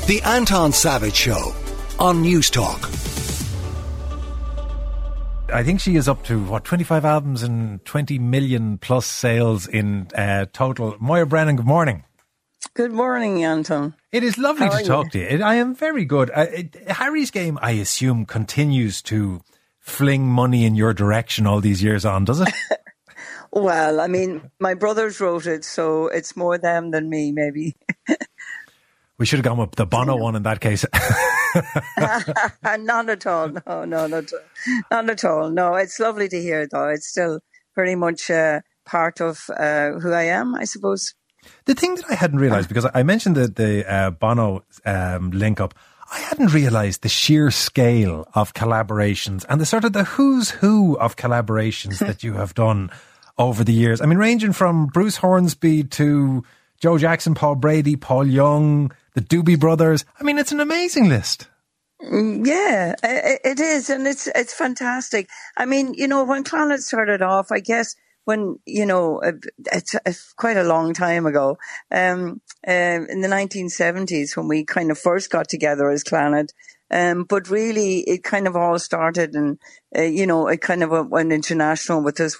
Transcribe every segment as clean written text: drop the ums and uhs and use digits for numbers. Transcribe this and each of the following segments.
The Anton Savage Show on News Talk. I think she is up to, 25 albums and 20 million plus sales in total. Moira Brennan, good morning. Good morning, Anton. It is lovely to talk to you. I am very good. Harry's Game, I assume, continues to fling money in your direction all these years on, does it? Well, I mean, my brothers wrote it, so it's more them than me, maybe. We should have gone with the Bono one in that case. Not at all. No, not at all. No, it's lovely to hear, though. It's still very much part of who I am, I suppose. The thing that I hadn't realised, because I mentioned the Bono link up, I hadn't realised the sheer scale of collaborations and the sort of the who's who of collaborations that you have done over the years. I mean, ranging from Bruce Hornsby to Joe Jackson, Paul Brady, Paul Young, the Doobie Brothers. I mean, it's an amazing list. Yeah, it is. And it's fantastic. I mean, you know, when Clannad started off, I guess when, you know, it's quite a long time ago, in the 1970s when we kind of first got together as Clannad. But really it kind of all started and, you know, it kind of went international with us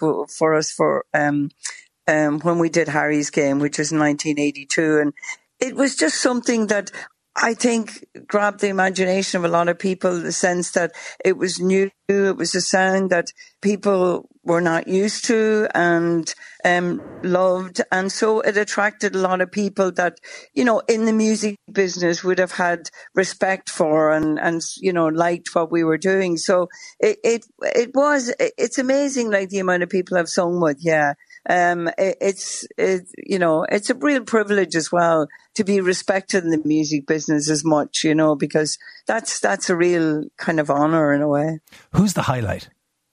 when we did Harry's Game, which was in 1982. And it was just something that I think grabbed the imagination of a lot of people, the sense that it was new, it was a sound that people were not used to and loved. And so it attracted a lot of people that, you know, in the music business would have had respect for and you know, liked what we were doing. So it's amazing, like the amount of people I've sung with. Yeah. It's you know, it's a real privilege as well to be respected in the music business as much, you know, because that's a real kind of honor in a way. Who's the highlight?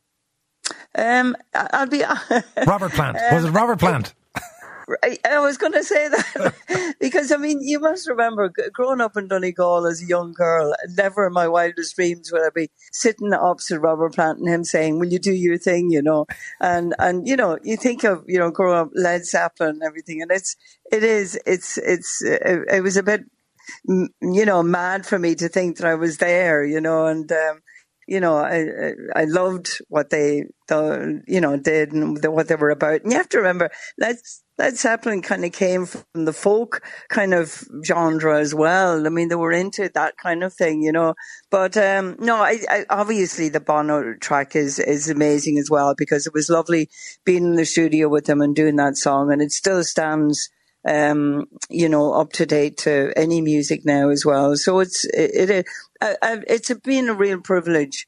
I'll be Robert Plant. Was it Robert Plant? I was going to say that because, I mean, you must remember growing up in Donegal as a young girl, never in my wildest dreams would I be sitting opposite Robert Plant and him saying, will you do your thing, you know? And you know, you think of, you know, growing up Led Zeppelin and everything, and it was a bit, you know, mad for me to think that I was there, you know, and, you know, I loved what they, you know, did and what they were about. And you have to remember, Led Zeppelin kind of came from the folk kind of genre as well. I mean, they were into that kind of thing, you know. But no, I obviously the Bono track is amazing as well, because it was lovely being in the studio with them and doing that song, and it still stands, you know, up to date to any music now as well. So it's been a real privilege,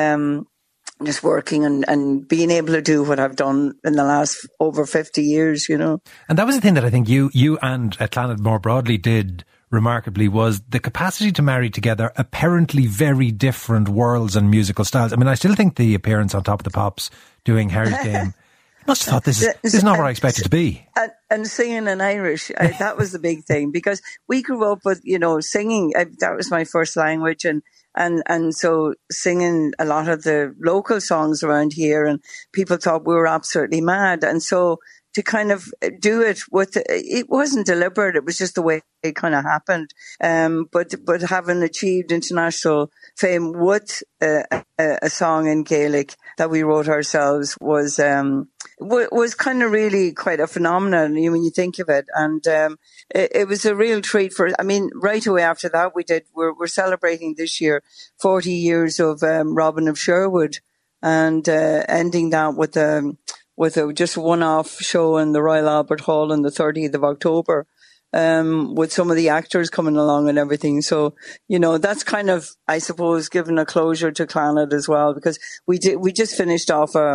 just working and being able to do what I've done in the last over 50 years, you know. And that was the thing that I think you and Clannad more broadly did remarkably, was the capacity to marry together apparently very different worlds and musical styles. I mean, I still think the appearance on Top of the Pops doing Harry's Game, I must have thought this is not where I expected to be. And singing in Irish, that was the big thing, because we grew up with, you know, singing. That was my first language, and so singing a lot of the local songs around here, and people thought we were absolutely mad. And so to kind of do it it wasn't deliberate. It was just the way it kind of happened. But having achieved international fame with a song in Gaelic that we wrote ourselves was kind of really quite a phenomenon when you think of it. And it was a real treat I mean, right away after that, we're celebrating this year 40 years of Robin of Sherwood, and ending that with a just one-off show in the Royal Albert Hall on the 30th of October, with some of the actors coming along and everything. So, you know, that's kind of, I suppose, given a closure to Clannad as well, because we just finished off a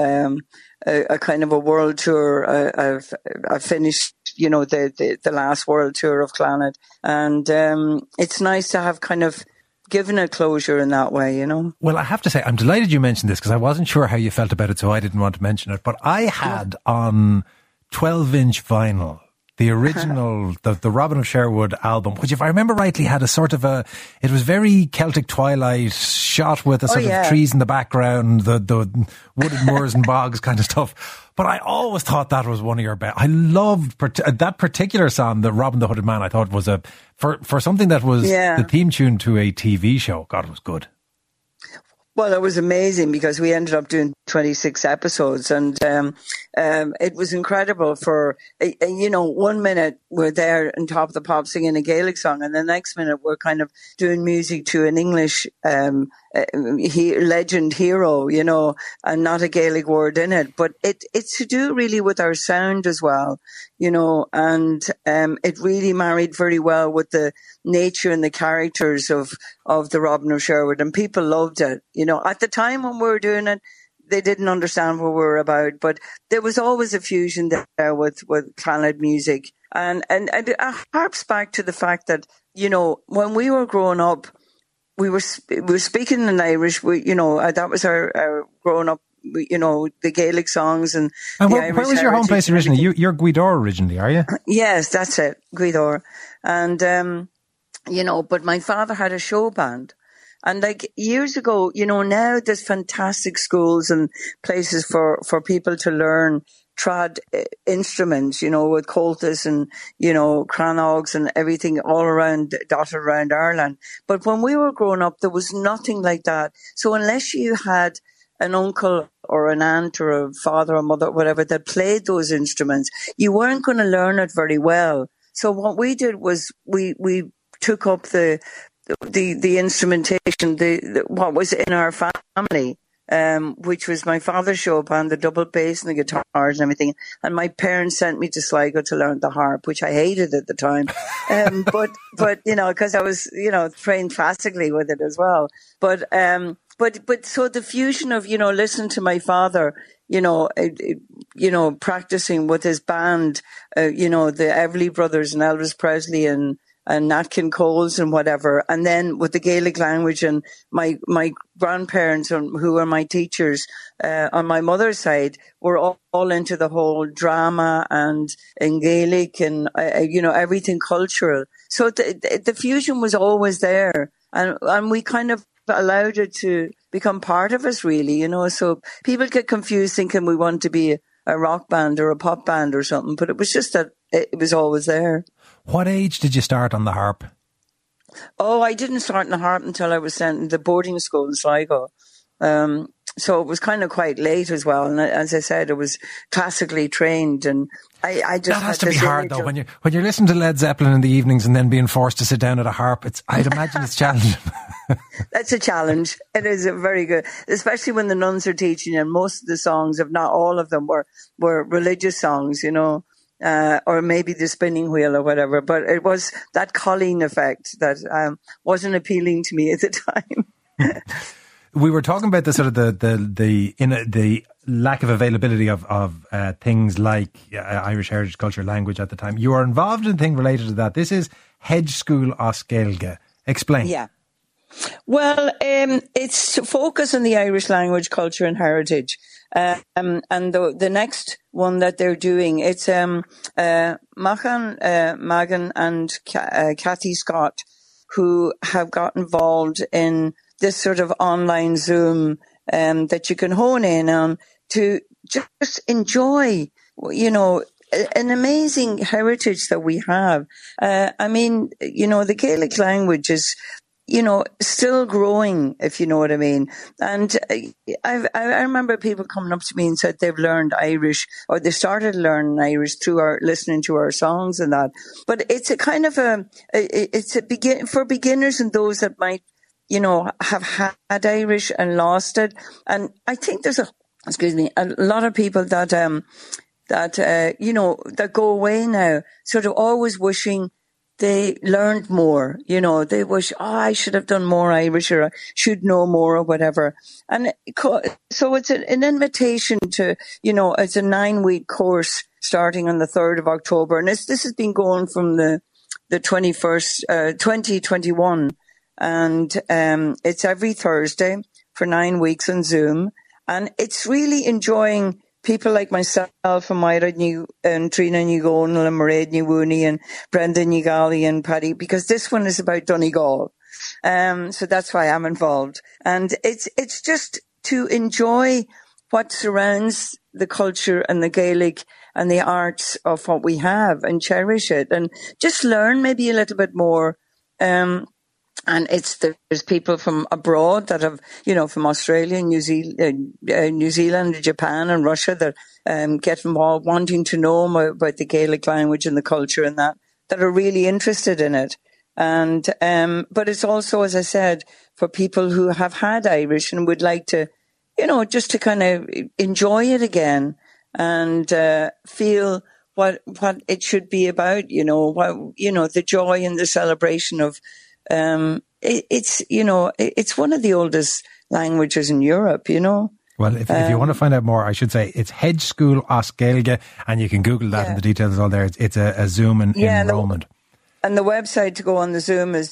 kind of a world tour. I've finished, you know, the last world tour of Clannad, and it's nice to have kind of given a closure in that way, you know. Well, I have to say, I'm delighted you mentioned this, because I wasn't sure how you felt about it, so I didn't want to mention it. But I had on 12-inch vinyl the original, the Robin of Sherwood album, which, if I remember rightly, had a sort of it was very Celtic Twilight, shot with a sort of trees in the background, the wooded moors and bogs kind of stuff. But I always thought that was one of your best. I loved that particular song, the Robin the Hooded Man. I thought was for something that was the theme tune to a TV show. God, it was good. Well, it was amazing because we ended up doing 26 episodes, and it was incredible. For 1 minute we're there on Top of the Pop singing a Gaelic song, and the next minute we're kind of doing music to an English legend hero, and not a Gaelic word in it. But it's to do really with our sound as well, and it really married very well with the nature and the characters of the Robin of Sherwood, and people loved it. At the time when we were doing it, they didn't understand what we were about, but there was always a fusion there with Clannad music. And it harps back to the fact that, when we were growing up, we were speaking in Irish. That was our growing up, the Gaelic songs and where was your home place originally? You're Gweedore originally, are you? Yes, that's it, Gweedore. And, but my father had a show band. And years ago, now there's fantastic schools and places for people to learn trad instruments, with coltas and, cranog and everything all around, dotted around Ireland. But when we were growing up, there was nothing like that. So unless you had an uncle or an aunt or a father or mother or whatever that played those instruments, you weren't going to learn it very well. So what we did was we took up the instrumentation, what was in our family, which was my father's show band, the double bass and the guitars and everything. And my parents sent me to Sligo to learn the harp, which I hated at the time. But because I was, trained classically with it as well. But so the fusion of, listening to my father, practicing with his band, the Everly Brothers and Elvis Presley and Nat King Cole's and whatever. And then with the Gaelic language, and my grandparents, who were my teachers on my mother's side, were all into the whole drama and in Gaelic and, everything cultural. So the fusion was always there. And we kind of allowed it to become part of us, really, So people get confused thinking we want to be a rock band or a pop band or something, but it was just that it was always there. What age did you start on the harp? Oh, I didn't start on the harp until I was sent to the boarding school in Sligo. So it was kind of quite late as well. And as I said, it was classically trained, and I just that has to be hard though when you're listening to Led Zeppelin in the evenings and then being forced to sit down at a harp. I'd imagine it's challenging. That's a challenge. It is very good, especially when the nuns are teaching, and most of the songs, if not all of them, were religious songs, or maybe the spinning wheel or whatever. But it was that Colleen effect that wasn't appealing to me at the time. We were talking about the sort of the lack of availability of things like Irish heritage, culture, language at the time. You are involved in a thing related to that. This is Hedge School Oskelge. Explain. Yeah. Well, it's to focus on the Irish language, culture and heritage. And the next one that they're doing, it's Magan and Kathy Scott, who have got involved in this sort of online Zoom that you can hone in on to just enjoy, an amazing heritage that we have. The Gaelic language is, still growing, if you know what I mean. And I remember people coming up to me and said they've learned Irish, or they started learning Irish through listening to our songs and that. But it's a kind of for beginners and those that might, have had Irish and lost it. And I think there's a lot of people that go away now, sort of always wishing they learned more, they wish, I should have done more Irish, or I should know more, or whatever. And so it's an invitation to, it's a 9-week course starting on the 3rd of October. And this has been going from the 21st, 2021. And it's every Thursday for 9 weeks on Zoom. And it's really enjoying people like myself and Myra and Trina Newgonal and Mairead Newwooney and Brenda Newgally and Paddy, because this one is about Donegal. So that's why I'm involved. And it's just to enjoy what surrounds the culture and the Gaelic and the arts of what we have and cherish it and just learn maybe a little bit more. And there's people from abroad that have, from Australia, New Zealand, Japan and Russia that get involved, wanting to know more about the Gaelic language and the culture and that are really interested in it. And but it's also, as I said, for people who have had Irish and would like to, just to kind of enjoy it again and feel what it should be about, the joy and the celebration of it's one of the oldest languages in Europe, Well, if you want to find out more, I should say it's Hedge School Os Gaeilge, and you can Google that and the details are all there. It's a Zoom enrollment. And the website to go on the Zoom is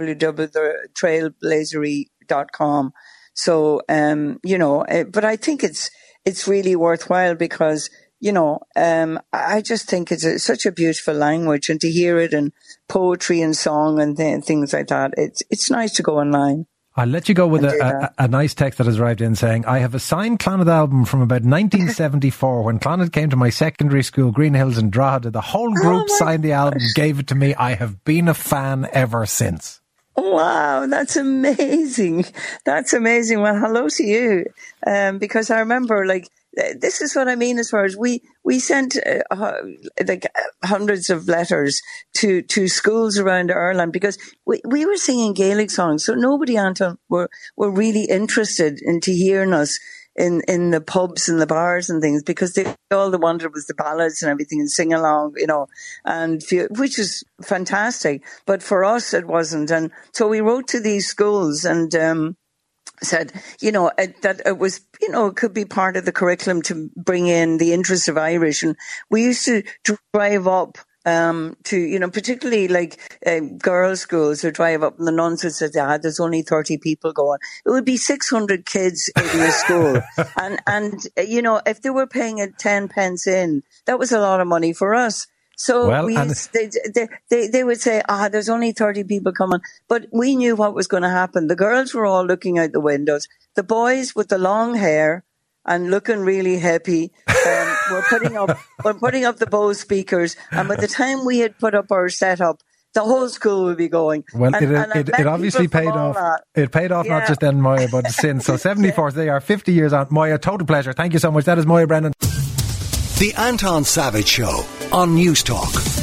www.thetrailblazery.com. So, but I think it's really worthwhile because, I just think it's such a beautiful language, and to hear it in poetry and song and things like that, it's nice to go online. I'll let you go with a nice text that has arrived in saying, I have a signed Clonard album from about 1974 when Clonard came to my secondary school, Green Hills in Drogheda. The whole group signed the album, gave it to me. I have been a fan ever since. Wow, that's amazing. That's amazing. Well, hello to you. Because I remember, this is what I mean as far as we sent hundreds of letters to schools around Ireland because we were singing Gaelic songs. So nobody, Anton, were really interested into hearing us in the pubs and the bars and things because all they wanted was the ballads and everything and sing along, and which is fantastic. But for us, it wasn't. And so we wrote to these schools and, said, that it was, it could be part of the curriculum to bring in the interest of Irish. And we used to drive up to, particularly girls' schools would drive up and the nuns would say, there's only 30 people going. It would be 600 kids in the school. And if they were paying 10 pence in, that was a lot of money for us. So they would say, there's only 30 people coming. But we knew what was going to happen. The girls were all looking out the windows. The boys with the long hair and looking really happy were putting up the Bose speakers. And by the time we had put up our setup, the whole school would be going. Well, it obviously paid off. It paid off not just then, Moya, but since. So 74, they are 50 years on. Moya, total pleasure. Thank you so much. That is Moya Brennan. The Anton Savage Show on News Talk.